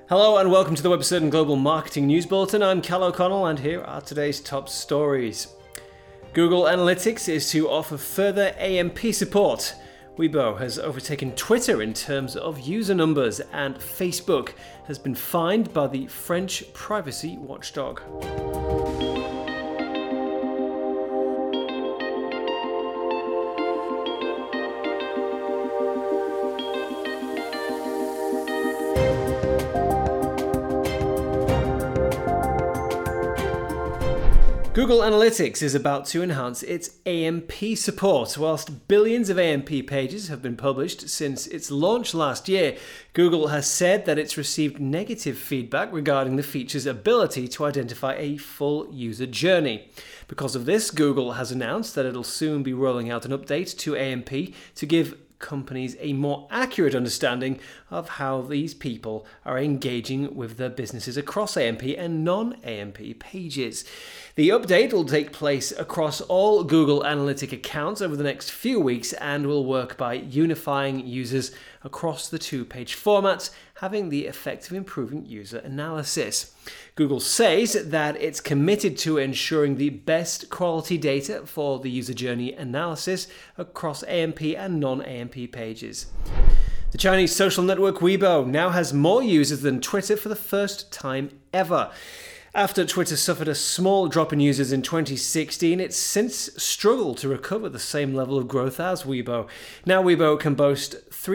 Hello and welcome to the Webcertain Global Marketing News Bulletin. I'm Cal O'Connell and here are today's top stories. Google Analytics is to offer further AMP support. Weibo has overtaken Twitter in terms of user numbers, and Facebook has been fined by the French privacy watchdog. Google Analytics is about to enhance its AMP support. Whilst billions of AMP pages have been published since its launch last year, Google has said that it's received negative feedback regarding the feature's ability to identify a full user journey. Because of this, Google has announced that it'll soon be rolling out an update to AMP to give companies a more accurate understanding of how these people are engaging with their businesses across AMP and non-AMP pages. The update will take place across all Google Analytics accounts over the next few weeks and will work by unifying users across the two-page formats, having the effect of improving user analysis. Google says that it's committed to ensuring the best quality data for the user journey analysis across AMP and non-AMP pages. The Chinese social network Weibo now has more users than Twitter for the first time ever. After Twitter suffered a small drop in users in 2016, it's since struggled to recover the same level of growth as Weibo. Now Weibo can boast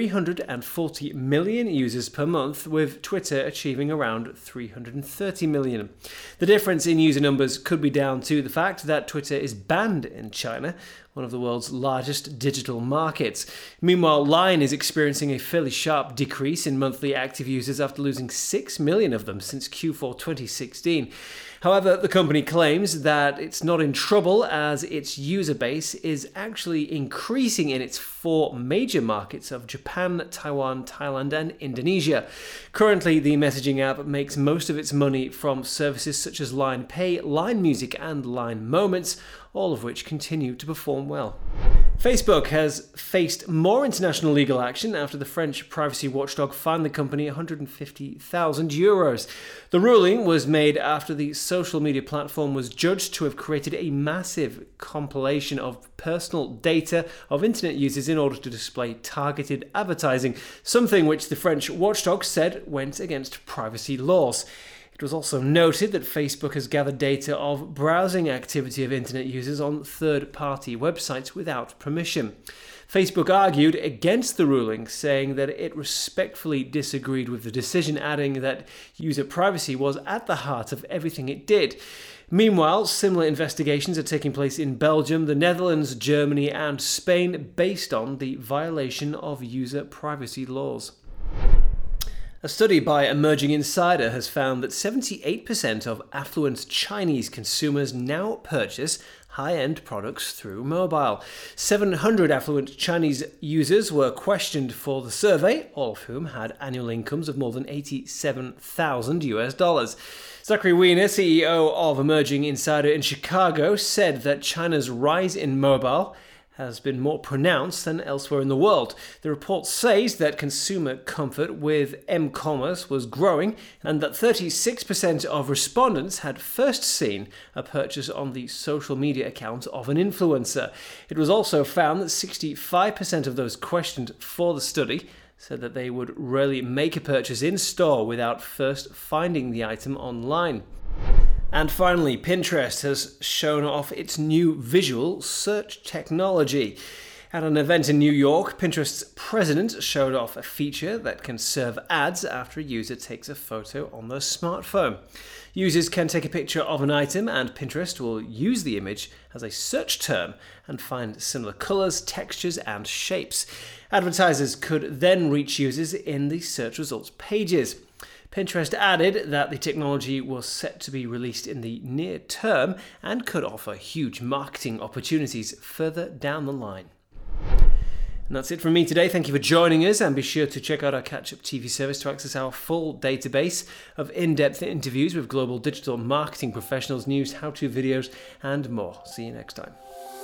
340 million users per month, with Twitter achieving around 330 million. The difference in user numbers could be down to the fact that Twitter is banned in China, one of the world's largest digital markets. Meanwhile, Line is experiencing a fairly sharp decrease in monthly active users after losing 6 million of them since Q4 2016. However, the company claims that it's not in trouble as its user base is actually increasing in its four major markets of Japan, Taiwan, Thailand, and Indonesia. Currently, the messaging app makes most of its money from services such as Line Pay, Line Music, and Line Moments, all of which continue to perform well. Facebook has faced more international legal action after the French privacy watchdog fined the company €150,000. The ruling was made after the social media platform was judged to have created a massive compilation of personal data of internet users in order to display targeted advertising, something which the French watchdog said went against privacy laws. It was also noted that Facebook has gathered data of browsing activity of internet users on third-party websites without permission. Facebook argued against the ruling, saying that it respectfully disagreed with the decision, adding that user privacy was at the heart of everything it did. Meanwhile, similar investigations are taking place in Belgium, the Netherlands, Germany, and Spain based on the violation of user privacy laws. A study by Emerging Insider has found that 78% of affluent Chinese consumers now purchase high-end products through mobile. 700 affluent Chinese users were questioned for the survey, all of whom had annual incomes of more than $87,000. Zachary Weiner, CEO of Emerging Insider in Chicago, said that China's rise in mobile has been more pronounced than elsewhere in the world. The report says that consumer comfort with m-commerce was growing and that 36% of respondents had first seen a purchase on the social media account of an influencer. It was also found that 65% of those questioned for the study said that they would rarely make a purchase in store without first finding the item online. And finally, Pinterest has shown off its new visual search technology. At an event in New York, Pinterest's president showed off a feature that can serve ads after a user takes a photo on their smartphone. Users can take a picture of an item and Pinterest will use the image as a search term and find similar colors, textures, and shapes. Advertisers could then reach users in the search results pages. Pinterest added that the technology was set to be released in the near term and could offer huge marketing opportunities further down the line. And that's it from me today. Thank you for joining us, and be sure to check out our Catch Up TV service to access our full database of in-depth interviews with global digital marketing professionals, news, how-to videos, and more. See you next time.